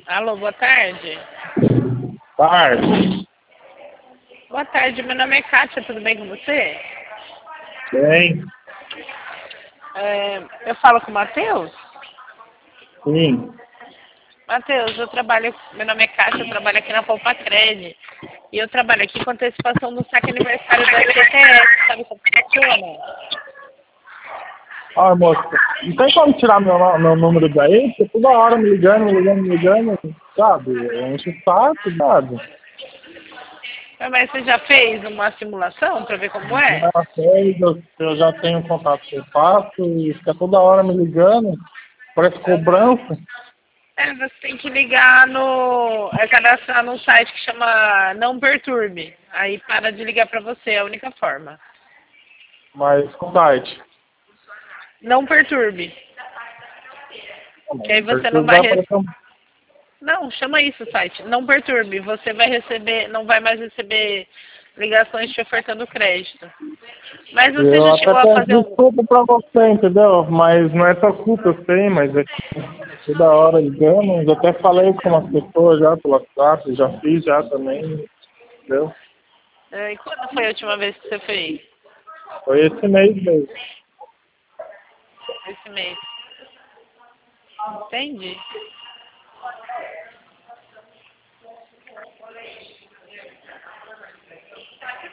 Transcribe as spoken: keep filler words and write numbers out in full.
Alô, boa tarde. Tarde. Boa tarde, meu nome é Kátia, tudo bem com você? Bem. É, eu falo com o Matheus? Sim. Matheus, eu trabalho, meu nome é Kátia, eu trabalho aqui na Poupa Cred. E eu trabalho aqui com antecipação do saque aniversário da F T S, sabe como funciona? Ah, moça, não tem como tirar meu, no- meu número daí? Porque toda hora me ligando, me ligando, me ligando, sabe? É um saco, sabe? Mas você já fez uma simulação para ver como é? Já sei, eu, eu já tenho contato que eu faço e fica toda hora me ligando, parece cobrança. É, você tem que ligar no. É cadastrar num site que chama Não Perturbe. Aí para de ligar para você, é a única forma. Mas com site. Não perturbe. Que aí você não Perturba vai vai receber. aparecer um... Não, chama isso o site. Não perturbe. Você vai receber, não vai mais receber ligações te ofertando crédito. Mas você Eu já até chegou a peço fazer um. desculpa pra você, entendeu? Mas não é sua culpa, eu sei, mas é que toda hora ligando, já até falei com umas pessoas já pelo WhatsApp, já fiz já também, entendeu? É, E quando foi a última vez que você fez? Foi esse mês mesmo. Esse mês. Entendi.